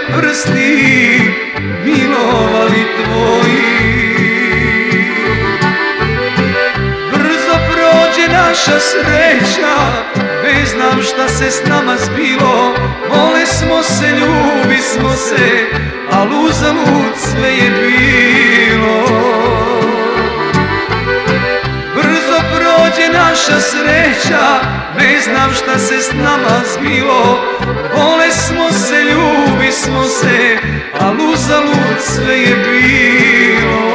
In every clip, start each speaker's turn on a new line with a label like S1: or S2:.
S1: prsti milovali tvoji. Brzo prođe naša sreća, ne znam šta se s nama zbilo. Vole smo se, ljubismo se, al uzalud sve je bilo. Brzo prođe naša sreća, ne znam šta se s nama zbilo. Vole smo se, ljubismo se, al uzalud sve je bilo.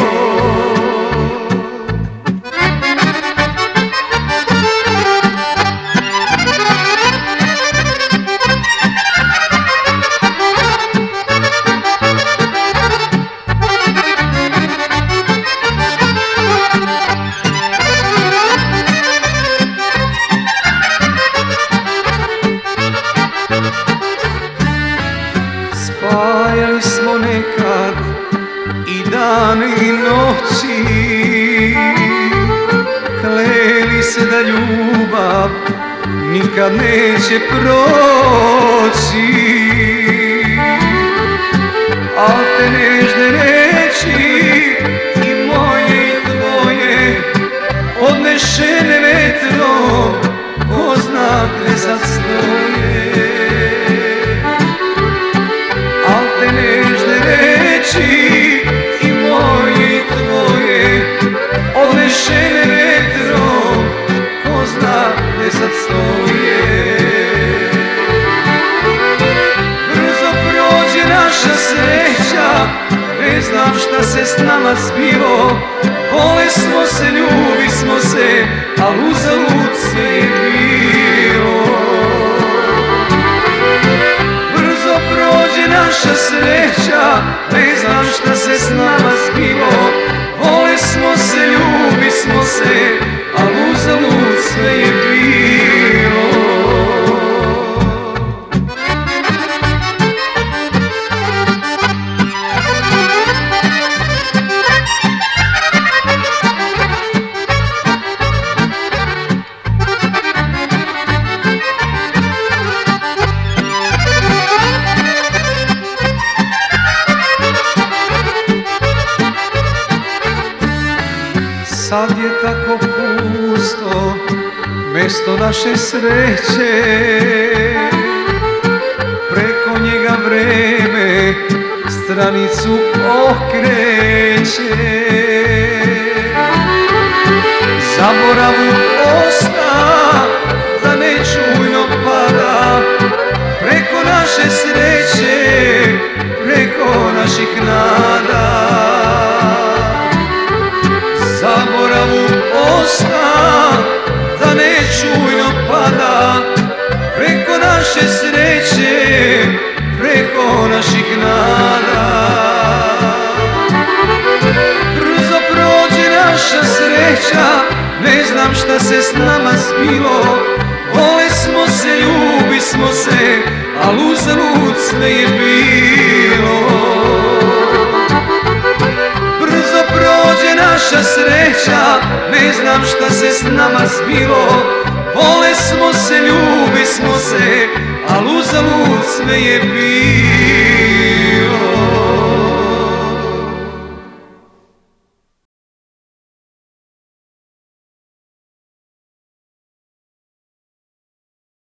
S1: Spajali smo nekad i dane i noći, kleli se da ljubav nikad neće proći. Al te nežne reči i moje i tvoje odnešene vetrom, ko zna gde sad stoje. Te nežne reči i moje i tvoje odnešene vetrom, ko zna gde sad stoje. Brzo prođe naša sreća, ne znam šta se s nama zbilo. Vole smo se, ljubismo se, al uzalud sve je bilo. Naša sreća, ne znam šta se s nama zbilo. Vole smo se, ljubismo se, al uzalud sve je bilo. Sad je tako pusto mesto naše sreće, preko njega vreme stranicu okreće. Zaboravu osta da nečujno pada, preko naše sreće, preko naših nada. Zaboravu osta da nečujno pada, preko naše sreće, preko naših nada. Brzo prođe naša sreća, ne znam šta se s nama zbilo. Vole smo se, ljubismo se, al uzalud sve je bilo. Naša sreća, ne znam šta se s nama zbilo. Vole smo se, ljubismo se, al uzalud sve je bilo.